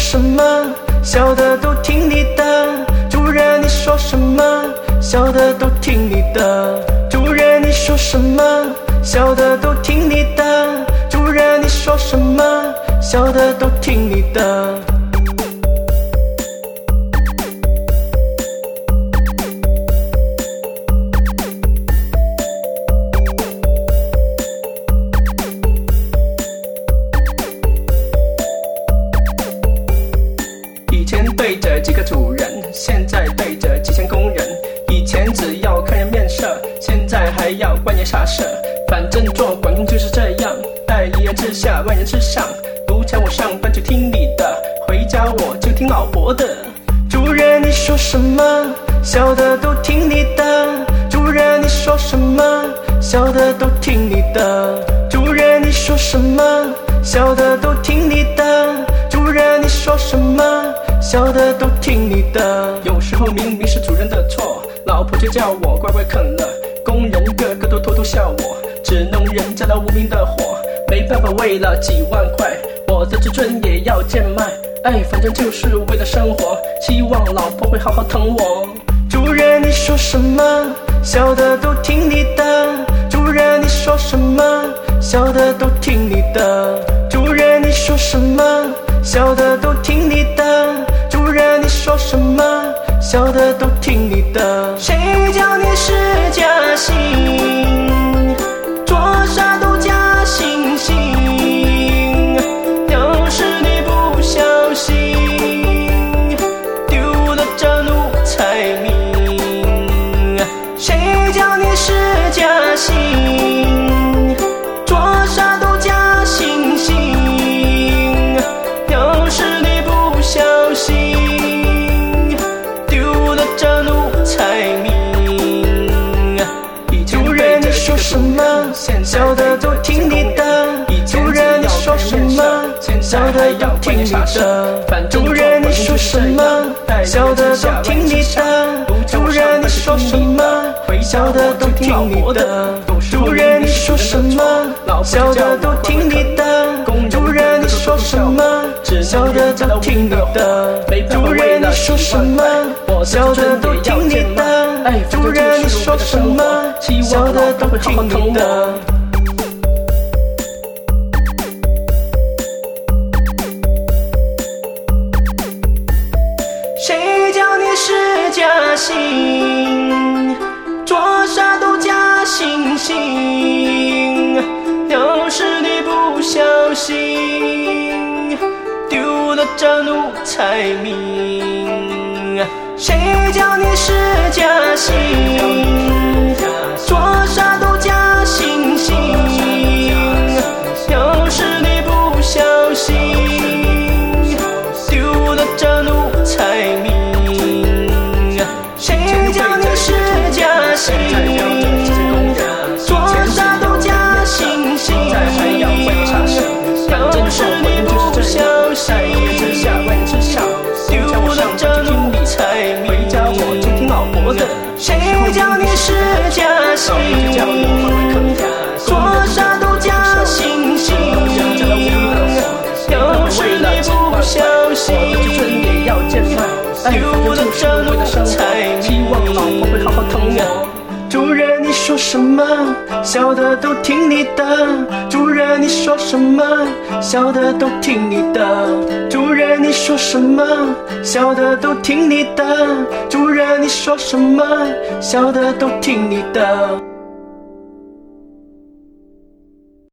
什么，小的都听你的。主人你说什么，小的都听你的。主人你说什么，小的都听你的。主人你说什么，小的都听你的。以前对着几个主人，现在对着几千工人。以前只要看人面色，现在还要观念傻事。反正做管工就是这样，待一人之下，万人之上。如前我上班就听你的，回家我就听老婆的。主人你说什么，小的都听你的。主人你说什么，小的都听你的。主人你说什么，小的都听你的。主人你说什么，小的都听你的。有时候明明是主人的错，老婆却叫我乖乖啃了。工人个个都偷偷笑我，只弄人家那无名的火。没办法，为了几万块，我的自尊也要贱卖。哎，反正就是为了生活，希望老婆会好好疼我。主人你说什么，小的都听你的。主人你说什么，小的都听你的。主人你说什么，小的都听你的。主人你说什么，小的都听你的。谁叫你是假性，做啥都假惺惺。要是你不小心丢了这奴才命，谁叫你是假性，做啥都假惺惺。要是你不小心丢了这奴才命。主人你说什么，小的都听你的。主人你说什么，小的都听你的。主人你说什么，小的都听你的。主人你说什么，小的都听你的。主人你说什么，小的都听你的。主人你说什么，小的都听你的。主人你说什么，小的都听你的。主人你说什么，小的都听你的。谁叫你是假性，做啥都假惺惺。要是你不小心丢了这奴才命，谁叫你是假性，做啥都假惺惺。要是你不小心丢了这奴才命，谁叫你是假性，做啥都假惺惺。要是你不小心丢了这奴才命，回家我就听老婆的。谁叫你是假性，做啥都假惺惺。要是你不小心丢了这奴才命，希望老婆会好好疼我。主人你说什么，小的都听你的。主人你说什么，小的都听你的。主人你说什么，小的都听你的。主人你说什么，小的都听你的。